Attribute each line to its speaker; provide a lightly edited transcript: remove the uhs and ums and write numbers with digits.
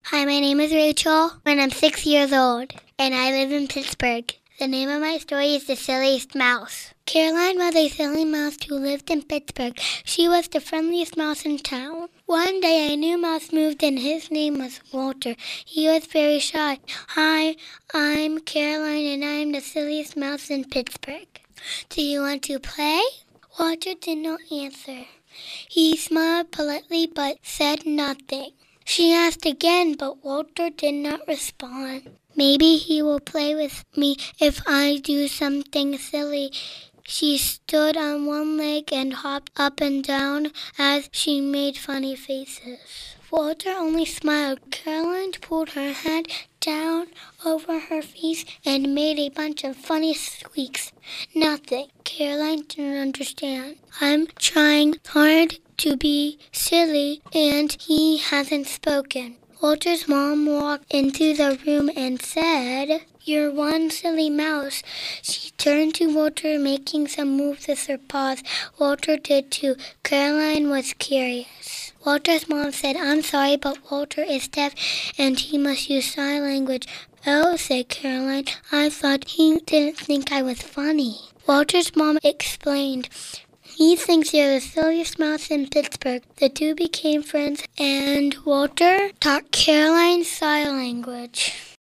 Speaker 1: Hi, my name is Rachel, and I'm 6 years old, and I live in Pittsburgh. The name of my story is The Silliest Mouse. Caroline was a silly mouse who lived in Pittsburgh. She was the friendliest mouse in town. One day, a new mouse moved, and his name was Walter. He was very shy. Hi, I'm Caroline, and I'm the silliest mouse in Pittsburgh. Do you want to play? Walter did not answer. He smiled politely but said nothing. She asked again, but Walter did not respond. Maybe he will play with me if I do something silly. She stood on one leg and hopped up and down as she made funny faces. Walter only smiled. Caroline pulled her head down over her face and made a bunch of funny squeaks. Nothing. Caroline didn't understand. I'm trying hard to be silly, and he hasn't spoken. Walter's mom walked into the room and said, "You're one silly mouse." She turned to Walter, making some moves with her paws. Walter did too. Caroline was curious. Walter's mom said, "I'm sorry, but Walter is deaf and he must use sign language." "Oh," said Caroline, "I thought he didn't think I was funny." Walter's mom explained, "He thinks you're the silliest mouse in Pittsburgh." The two became friends, and Walter taught Caroline sign language.